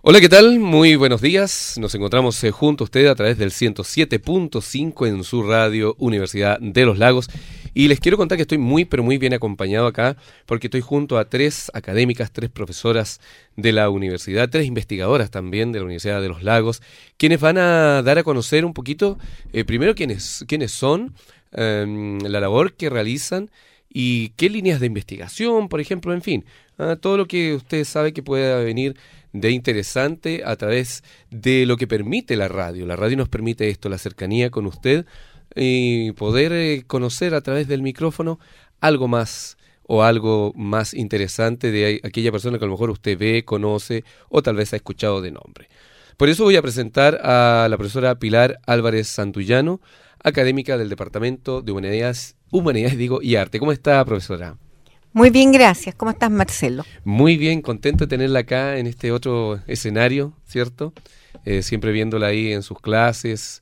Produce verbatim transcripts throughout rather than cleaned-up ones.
Hola, ¿qué tal? Muy buenos días. Nos encontramos eh, junto a usted a través del ciento siete punto cinco en su radio Universidad de los Lagos. Y les quiero contar que estoy muy, pero muy bien acompañado acá, porque estoy junto a tres académicas, tres profesoras de la universidad, tres investigadoras también de la Universidad de los Lagos, quienes van a dar a conocer un poquito, eh, primero, quiénes, quiénes son, eh, la labor que realizan y qué líneas de investigación, por ejemplo, en fin, ah, todo lo que usted sabe que pueda venir de interesante a través de lo que permite la radio. La radio nos permite esto, la cercanía con usted y poder eh, conocer a través del micrófono algo más o algo más interesante de aquella persona que a lo mejor usted ve, conoce o tal vez ha escuchado de nombre. Por eso voy a presentar a la profesora Pilar Álvarez Santullano, académica del Departamento de Humanidades, Humanidades digo, y Arte. ¿Cómo está, profesora? Muy bien, gracias. ¿Cómo estás, Marcelo? Muy bien, contento de tenerla acá en este otro escenario, ¿cierto? Eh, siempre viéndola ahí en sus clases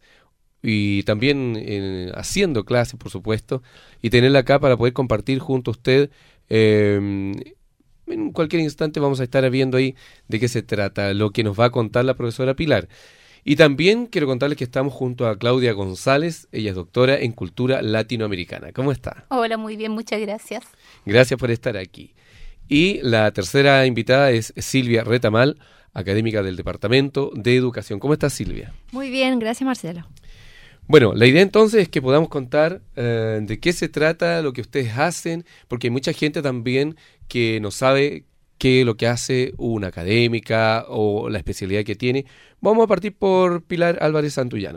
y también eh, haciendo clases, por supuesto, y tenerla acá para poder compartir junto a usted. Eh, en cualquier instante vamos a estar viendo ahí de qué se trata, lo que nos va a contar la profesora Pilar. Y también quiero contarles que estamos junto a Claudia González, ella es doctora en Cultura Latinoamericana. ¿Cómo está? Hola, muy bien, muchas gracias. Gracias por estar aquí. Y la tercera invitada es Silvia Retamal, académica del Departamento de Educación. ¿Cómo está, Silvia? Muy bien, gracias, Marcelo. Bueno, la idea entonces es que podamos contar eh, de qué se trata lo que ustedes hacen, porque hay mucha gente también que no sabe qué es lo que hace una académica o la especialidad que tiene. Vamos a partir por Pilar Álvarez Santullano.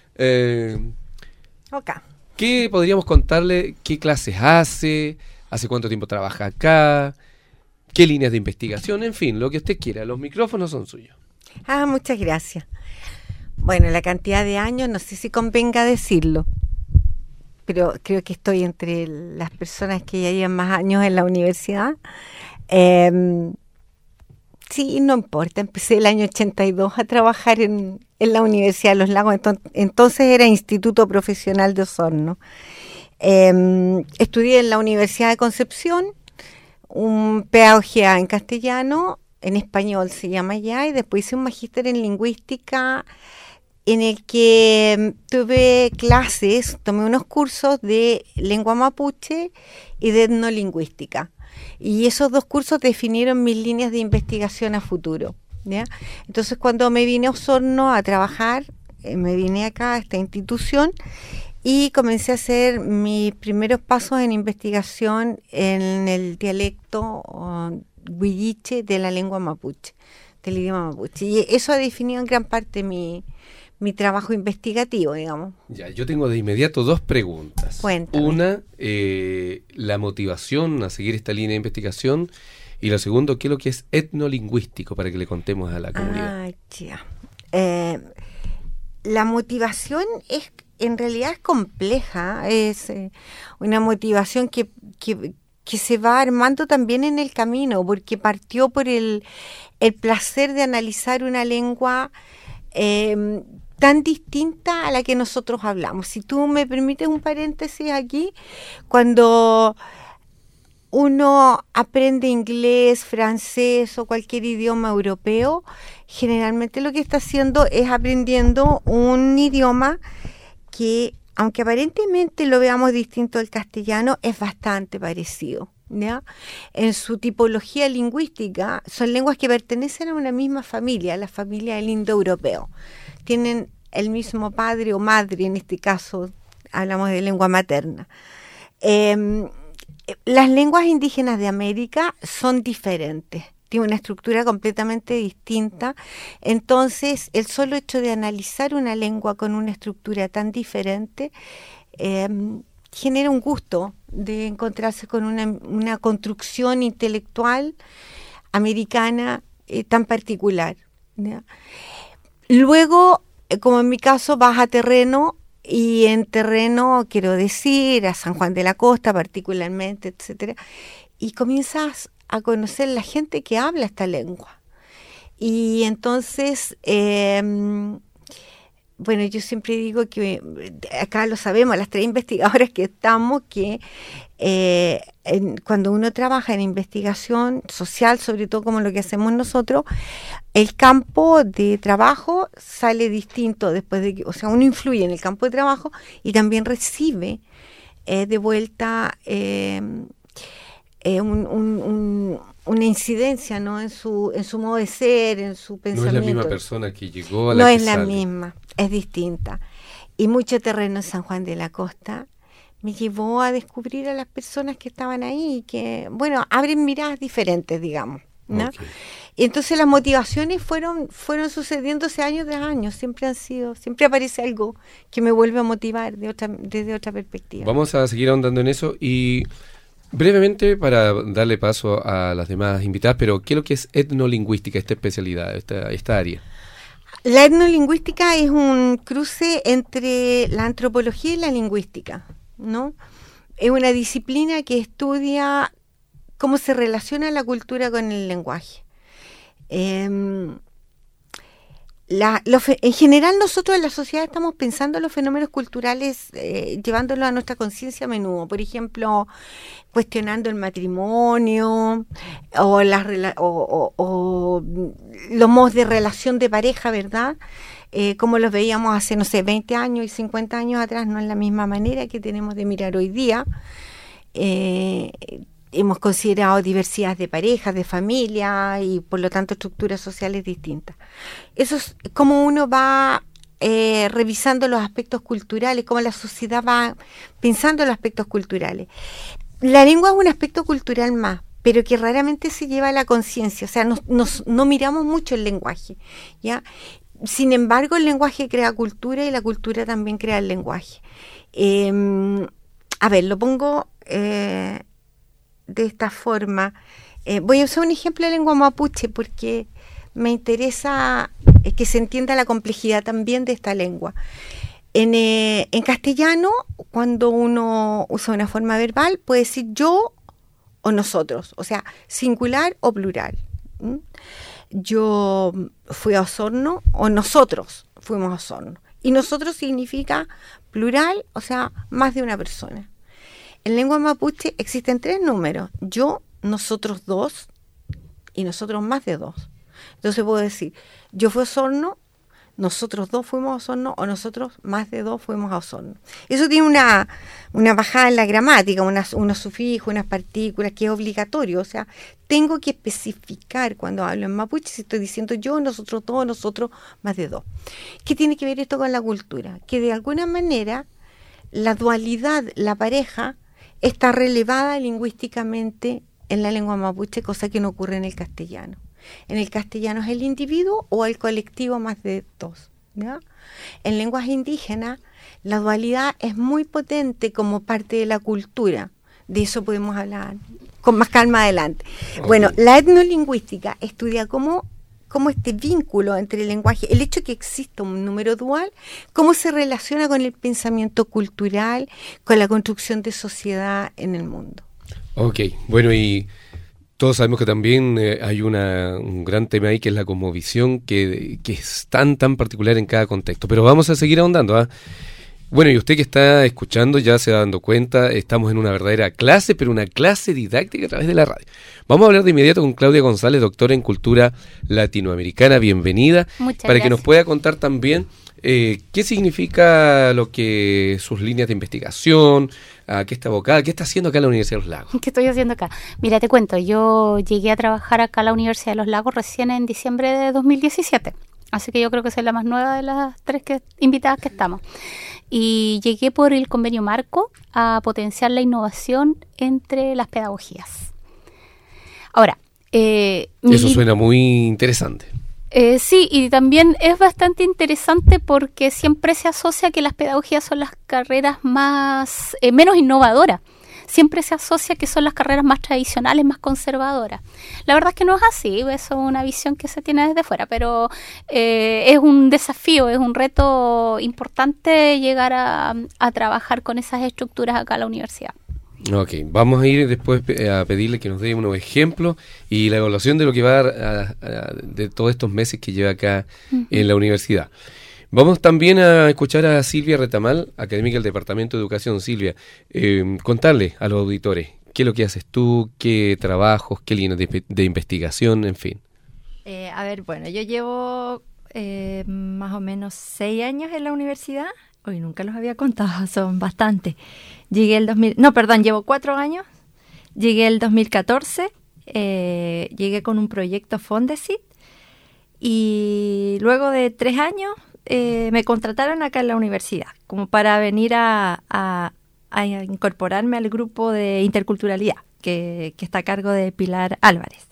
Eh, Ok. ¿Qué podríamos contarle? ¿Qué clases hace? ¿Hace cuánto tiempo trabaja acá? ¿Qué líneas de investigación? En fin, lo que usted quiera. Los micrófonos son suyos. Ah, muchas gracias. Bueno, la cantidad de años, no sé si convenga decirlo, pero creo que estoy entre las personas que ya llevan más años en la universidad. Eh, sí, no importa, empecé el año ochenta y dos a trabajar en, en la Universidad de los Lagos, entonces, entonces era Instituto Profesional de Osorno. Eh, estudié en la Universidad de Concepción, un pedagogía en castellano, en español se llama ya, y después hice un magíster en lingüística en el que tuve clases, tomé unos cursos de lengua mapuche y de etnolingüística. Y esos dos cursos definieron mis líneas de investigación a futuro, ¿ya? Entonces, cuando me vine a Osorno a trabajar, eh, me vine acá a esta institución y comencé a hacer mis primeros pasos en investigación en el dialecto uh, huilliche de la lengua mapuche, del idioma mapuche. Y eso ha definido en gran parte mi, mi trabajo investigativo, digamos. Ya, yo tengo de inmediato dos preguntas. Cuéntame. Una, eh, la motivación a seguir esta línea de investigación. Y lo segundo, ¿qué es lo que es etnolingüístico? Para que le contemos a la comunidad. Ah, ya. Eh, la motivación es, en realidad es compleja. Es eh, una motivación que, que, que se va armando también en el camino, porque partió por el, el placer de analizar una lengua eh, tan distinta a la que nosotros hablamos. Si tú me permites un paréntesis aquí, cuando uno aprende inglés, francés o cualquier idioma europeo, generalmente lo que está haciendo es aprendiendo un idioma que, aunque aparentemente lo veamos distinto al castellano, es bastante parecido, ¿ya? En su tipología lingüística, son lenguas que pertenecen a una misma familia, la familia del indoeuropeo. Tienen el mismo padre o madre, en este caso hablamos de lengua materna. Eh, las lenguas indígenas de América son diferentes, tienen una estructura completamente distinta. Entonces, el solo hecho de analizar una lengua con una estructura tan diferente eh, genera un gusto de encontrarse con una, una construcción intelectual americana eh, tan particular, ¿ya? Luego, eh, como en mi caso, vas a terreno, y en terreno, quiero decir, a San Juan de la Costa particularmente, etcétera, y comienzas a conocer la gente que habla esta lengua. Y entonces, eh, bueno, yo siempre digo que acá lo sabemos, las tres investigadoras que estamos, que eh, en, cuando uno trabaja en investigación social, sobre todo como lo que hacemos nosotros, el campo de trabajo sale distinto después de que, o sea, uno influye en el campo de trabajo y también recibe eh, de vuelta eh, eh, un, un, un, una incidencia, ¿no? en su en su modo de ser, en su pensamiento. No es la misma persona que llegó a la No que es la sale. misma, es distinta. Y mucho terreno en San Juan de la Costa me llevó a descubrir a las personas que estaban ahí, que, bueno, abren miradas diferentes, digamos, ¿no? Okay. Y entonces las motivaciones fueron fueron sucediéndose año tras año, siempre han sido, siempre aparece algo que me vuelve a motivar de otra, desde otra perspectiva. Vamos a seguir ahondando en eso y brevemente para darle paso a las demás invitadas, pero ¿qué es lo que es etnolingüística, esta especialidad, esta, esta área? La etnolingüística es un cruce entre la antropología y la lingüística, ¿no? Es una disciplina que estudia cómo se relaciona la cultura con el lenguaje. Eh, la, lo fe, en general nosotros en la sociedad estamos pensando en los fenómenos culturales, eh, llevándolos a nuestra conciencia a menudo. Por ejemplo, cuestionando el matrimonio o, las, o, o, o los modos de relación de pareja, ¿verdad? Eh, como los veíamos hace, no sé, veinte años y cincuenta años atrás, no es la misma manera que tenemos de mirar hoy día. Eh, hemos considerado diversidad de parejas, de familia y por lo tanto estructuras sociales distintas. Eso es como uno va eh, revisando los aspectos culturales, cómo la sociedad va pensando en los aspectos culturales. La lengua es un aspecto cultural más, pero que raramente se lleva a la conciencia, o sea, nos, nos, no miramos mucho el lenguaje, ¿ya? Sin embargo, el lenguaje crea cultura y la cultura también crea el lenguaje. Eh, a ver, lo pongo eh, de esta forma. Eh, voy a usar un ejemplo de lengua mapuche porque me interesa eh, que se entienda la complejidad también de esta lengua. En, eh, en castellano, cuando uno usa una forma verbal, puede decir yo o nosotros, o sea, singular o plural. ¿Mm? Yo fui a Osorno o nosotros fuimos a Osorno. Y nosotros significa plural, o sea, más de una persona. En lengua mapuche existen tres números: yo, nosotros dos y nosotros más de dos. Entonces puedo decir, yo fui a Osorno, nosotros dos fuimos a Osorno o nosotros más de dos fuimos a Osorno. Eso tiene una, una bajada en la gramática, unas, unos sufijos, unas partículas que es obligatorio. O sea, tengo que especificar cuando hablo en mapuche si estoy diciendo yo, nosotros dos, nosotros más de dos. ¿Qué tiene que ver esto con la cultura? Que de alguna manera la dualidad, la pareja, está relevada lingüísticamente en la lengua mapuche, cosa que no ocurre en el castellano. En el castellano es el individuo o el colectivo más de dos, ¿ya? En lenguas indígenas la dualidad es muy potente como parte de la cultura. De eso podemos hablar con más calma adelante. Okay. Bueno, la etnolingüística estudia cómo, cómo este vínculo entre el lenguaje, el hecho de que exista un número dual, cómo se relaciona con el pensamiento cultural, con la construcción de sociedad en el mundo. Ok, bueno, y todos sabemos que también eh, hay una, un gran tema ahí que es la cosmovisión, que, que es tan, tan particular en cada contexto. Pero vamos a seguir ahondando, ¿eh? Bueno, y usted que está escuchando ya se va dando cuenta, estamos en una verdadera clase, pero una clase didáctica a través de la radio. Vamos a hablar de inmediato con Claudia González, doctora en Cultura Latinoamericana. Bienvenida. Muchas para gracias. Que nos pueda contar también eh, qué significa lo que sus líneas de investigación, a qué está abocada, qué está haciendo acá en la Universidad de los Lagos. ¿Qué estoy haciendo acá? Mira, te cuento, yo llegué a trabajar acá a la Universidad de los Lagos recién en diciembre de dos mil diecisiete. Así que yo creo que soy la más nueva de las tres que, invitadas que estamos. Y llegué por el convenio marco a potenciar la innovación entre las pedagogías. Ahora, eh, eso mi, suena muy interesante. Eh, sí, y también es bastante interesante porque siempre se asocia que las pedagogías son las carreras más eh, menos innovadoras. Siempre se asocia que son las carreras más tradicionales, más conservadoras. La verdad es que no es así, eso es una visión que se tiene desde fuera, pero eh, es un desafío, es un reto importante llegar a, a trabajar con esas estructuras acá en la universidad. Ok, vamos a ir después a pedirle que nos dé unos ejemplos y la evaluación de lo que va a, a, a de todos estos meses que lleva acá uh-huh. en la universidad. Vamos también a escuchar a Silvia Retamal, académica del Departamento de Educación. Silvia, eh, contarle a los auditores qué es lo que haces tú, qué trabajos, qué líneas de, de investigación, en fin. Eh, a ver, bueno, yo llevo eh, más o menos seis años en la universidad. Hoy nunca los había contado, son bastantes. Llegué el dos mil, no, perdón, llevo cuatro años. Llegué el dos mil catorce, eh, llegué con un proyecto Fondesit y luego de tres años eh, me contrataron acá en la universidad como para venir a, a, a incorporarme al grupo de interculturalidad que, que está a cargo de Pilar Álvarez.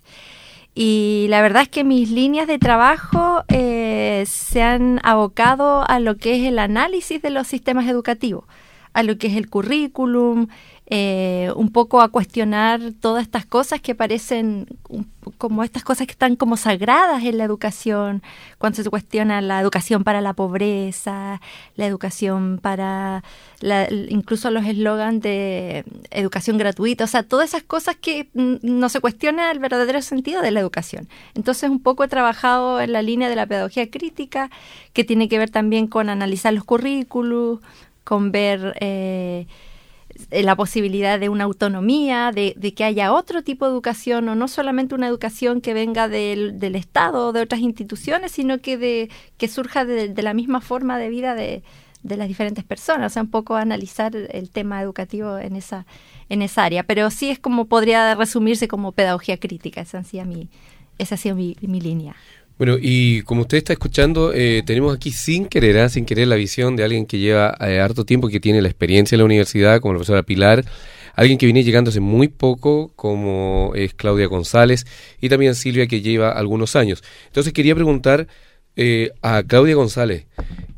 Y la verdad es que mis líneas de trabajo eh, se han abocado a lo que es el análisis de los sistemas educativos, a lo que es el currículum, eh, un poco a cuestionar todas estas cosas que parecen un, como estas cosas que están como sagradas en la educación, cuando se cuestiona la educación para la pobreza, la educación para, la, incluso los eslogans de educación gratuita, o sea, todas esas cosas que no se cuestiona el verdadero sentido de la educación. Entonces, un poco he trabajado en la línea de la pedagogía crítica, que tiene que ver también con analizar los currículos, con ver eh, la posibilidad de una autonomía, de, de que haya otro tipo de educación, o no solamente una educación que venga del, del Estado o de otras instituciones, sino que de que surja de, de la misma forma de vida de, de las diferentes personas. O sea, un poco analizar el tema educativo en esa, en esa área. Pero sí es como podría resumirse como pedagogía crítica. Esa ha sido mi, esa ha sido mi, mi línea. Bueno, y como usted está escuchando, eh, tenemos aquí sin querer, ¿eh? sin querer la visión de alguien que lleva eh, harto tiempo, que tiene la experiencia en la universidad, como la profesora Pilar, alguien que viene llegando hace muy poco, como es Claudia González, y también Silvia, que lleva algunos años. Entonces quería preguntar eh, a Claudia González,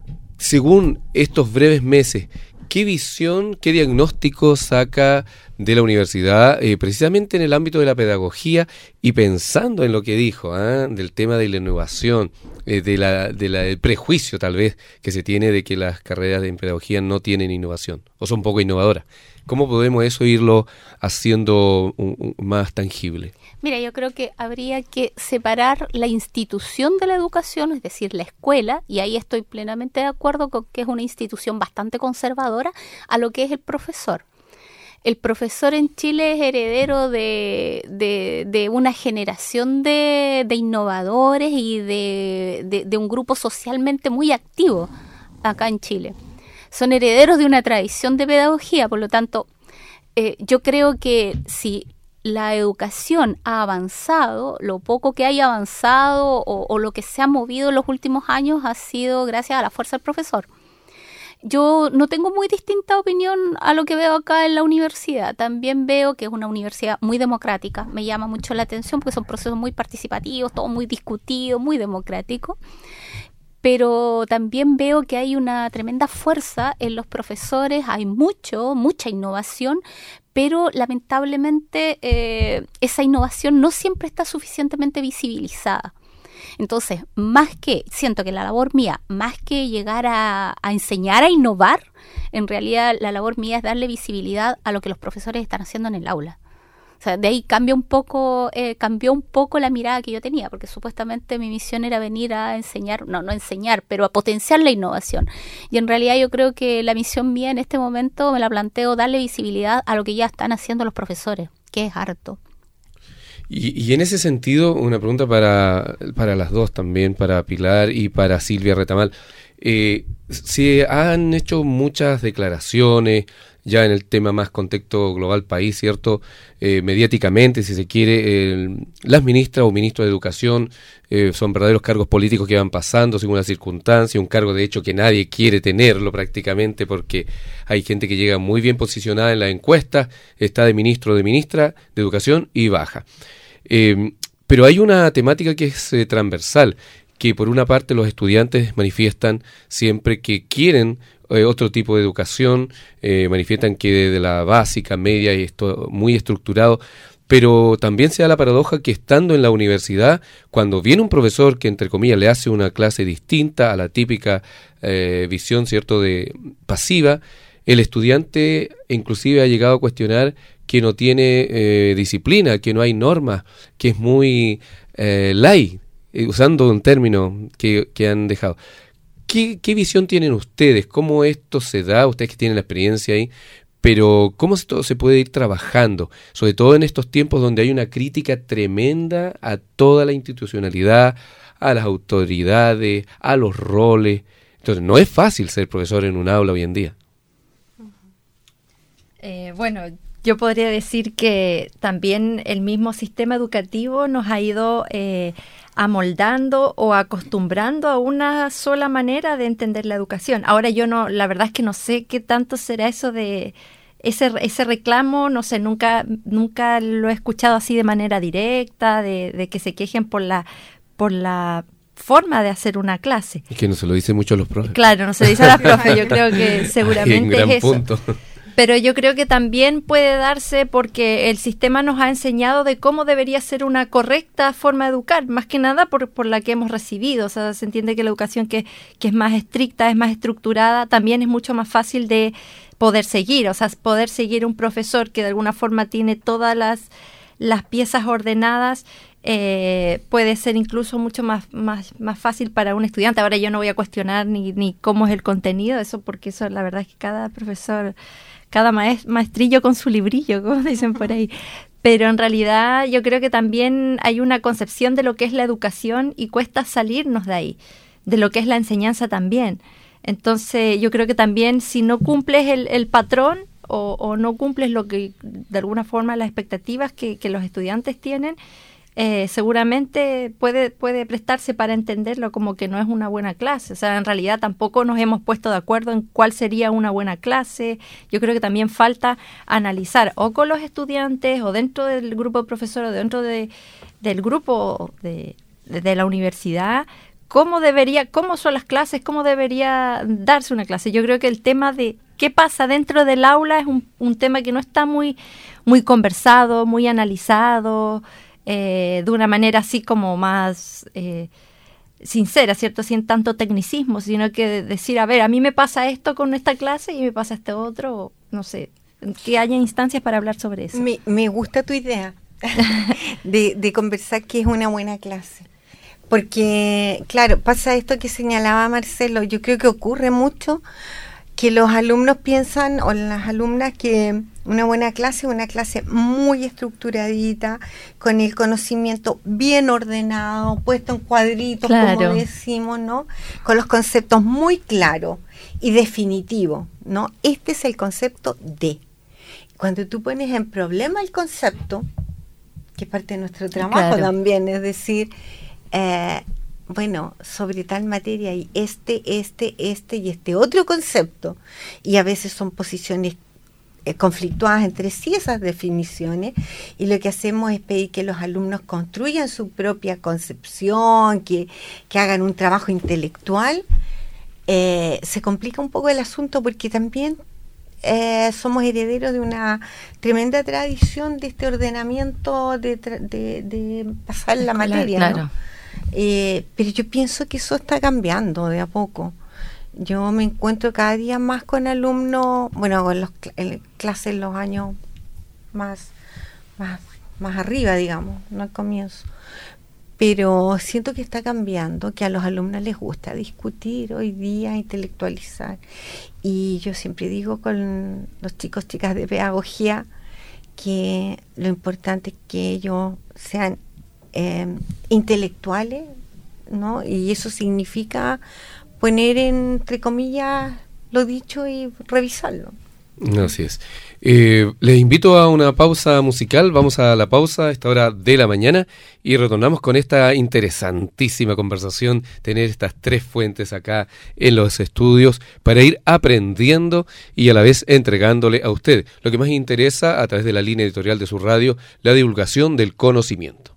según estos breves meses, ¿qué visión, qué diagnóstico saca de la universidad, eh, precisamente en el ámbito de la pedagogía, y pensando en lo que dijo, ¿eh? del tema de la innovación, eh, de la, de la, del prejuicio tal vez que se tiene de que las carreras de pedagogía no tienen innovación o son poco innovadoras? ¿Cómo podemos eso irlo haciendo un, un, más tangible? Mira, yo creo que habría que separar la institución de la educación, es decir, la escuela, y ahí estoy plenamente de acuerdo con que es una institución bastante conservadora, a lo que es el profesor. El profesor en Chile es heredero de, de, de una generación de, de innovadores y de, de, de un grupo socialmente muy activo acá en Chile. Son herederos de una tradición de pedagogía, por lo tanto, eh, yo creo que si la educación ha avanzado, lo poco que haya avanzado o, o lo que se ha movido en los últimos años ha sido gracias a la fuerza del profesor. Yo no tengo muy distinta opinión a lo que veo acá en la universidad. También veo que es una universidad muy democrática. Me llama mucho la atención porque son procesos muy participativos, todo muy discutido, muy democrático. Pero también veo que hay una tremenda fuerza en los profesores, hay mucho, mucha innovación, pero lamentablemente eh, esa innovación no siempre está suficientemente visibilizada. Entonces, más que, siento que la labor mía, más que llegar a, a enseñar a innovar, en realidad la labor mía es darle visibilidad a lo que los profesores están haciendo en el aula. O sea, de ahí cambia un poco, eh, cambió un poco la mirada que yo tenía, porque supuestamente mi misión era venir a enseñar, no, no enseñar, pero a potenciar la innovación. Y en realidad yo creo que la misión mía en este momento me la planteo darle visibilidad a lo que ya están haciendo los profesores, que es harto. Y, y en ese sentido, una pregunta para, para las dos también, para Pilar y para Silvia Retamal. Eh, se han hecho muchas declaraciones ya en el tema más contexto global país, ¿cierto? Eh, mediáticamente, si se quiere, eh, las ministras o ministros de educación eh, son verdaderos cargos políticos que van pasando según las circunstancias, un cargo de hecho que nadie quiere tenerlo prácticamente porque hay gente que llega muy bien posicionada en la encuesta, está de ministro o de ministra de educación y baja. Eh, pero hay una temática que es eh, transversal, que por una parte los estudiantes manifiestan siempre que quieren eh, otro tipo de educación, eh, manifiestan que desde la básica, media y esto muy estructurado, pero también se da la paradoja que estando en la universidad, cuando viene un profesor que entre comillas le hace una clase distinta a la típica eh, visión, cierto, de pasiva, el estudiante inclusive ha llegado a cuestionar que no tiene eh, disciplina, que no hay normas, que es muy eh, light, usando un término que, que han dejado. ¿qué, qué visión tienen ustedes? ¿Cómo esto se da? Ustedes que tienen la experiencia ahí, pero ¿cómo esto se puede ir trabajando? Sobre todo en estos tiempos donde hay una crítica tremenda a toda la institucionalidad, a las autoridades, a los roles. Entonces, no es fácil ser profesor en un aula hoy en día. Eh, bueno, yo podría decir que también el mismo sistema educativo nos ha ido eh, amoldando o acostumbrando a una sola manera de entender la educación. Ahora yo no, la verdad es que no sé qué tanto será eso de ese ese reclamo, no sé, nunca nunca lo he escuchado así de manera directa, de, de que se quejen por la por la forma de hacer una clase. Es que no se lo dicen mucho a los profes. Claro, no se lo dice a los profes, yo creo que seguramente Ay, un gran es eso. punto. Pero yo creo que también puede darse porque el sistema nos ha enseñado de cómo debería ser una correcta forma de educar, más que nada por, por la que hemos recibido. O sea, se entiende que la educación que, que es más estricta, es más estructurada, también es mucho más fácil de poder seguir. O sea, poder seguir un profesor que de alguna forma tiene todas las, las piezas ordenadas, eh, puede ser incluso mucho más, más, más fácil para un estudiante. Ahora yo no voy a cuestionar ni, ni cómo es el contenido, eso porque eso la verdad es que cada profesor... cada maestrillo con su librillo, como dicen por ahí. Pero en realidad yo creo que también hay una concepción de lo que es la educación y cuesta salirnos de ahí, de lo que es la enseñanza también. Entonces yo creo que también si no cumples el, el patrón o, o no cumples lo que de alguna forma las expectativas que, que los estudiantes tienen, Eh, seguramente puede puede prestarse para entenderlo como que no es una buena clase. O sea, en realidad tampoco nos hemos puesto de acuerdo en cuál sería una buena clase. Yo creo que también falta analizar o con los estudiantes o dentro del grupo de profesores o dentro de, del grupo de, de, de la universidad cómo debería, cómo son las clases, cómo debería darse una clase. Yo creo que el tema de qué pasa dentro del aula es un, un tema que no está muy, muy conversado, muy analizado, Eh, de una manera así como más eh, sincera, ¿cierto? Sin tanto tecnicismo, sino que decir, a ver, a mí me pasa esto con esta clase y me pasa este otro, no sé, que haya instancias para hablar sobre eso. Me, me gusta tu idea de, de conversar qué es una buena clase. Porque, claro, pasa esto que señalaba Marcelo, yo creo que ocurre mucho que los alumnos piensan, o las alumnas, que una buena clase es una clase muy estructuradita, con el conocimiento bien ordenado, puesto en cuadritos, claro, como decimos, ¿no? Con los conceptos muy claros y definitivos, ¿no? Este es el concepto de. Cuando tú pones en problema el concepto, que es parte de nuestro trabajo, claro, también, es decir, eh, bueno, sobre tal materia hay este, este, este y este otro concepto, y a veces son posiciones eh, conflictuadas entre sí esas definiciones, y lo que hacemos es pedir que los alumnos construyan su propia concepción, que, que hagan un trabajo intelectual. Eh, se complica un poco el asunto porque también eh, somos herederos de una tremenda tradición de este ordenamiento de, de, de pasar la escolar, materia, claro, ¿no? Eh, pero yo pienso que eso está cambiando de a poco. Yo me encuentro cada día más con alumnos, bueno, con los en clases en los años más, más, más arriba, digamos, no al comienzo. Pero siento que está cambiando, que a los alumnos les gusta discutir hoy día, intelectualizar. Y yo siempre digo con los chicos, chicas de pedagogía, que lo importante es que ellos sean Eh, intelectuales, ¿no? Y eso significa poner entre comillas lo dicho y revisarlo. Así es. Eh, les invito a una pausa musical. Vamos a la pausa a esta hora de la mañana y retornamos con esta interesantísima conversación, tener estas tres fuentes acá en los estudios para ir aprendiendo y a la vez entregándole a usted lo que más interesa a través de la línea editorial de su radio, la divulgación del conocimiento.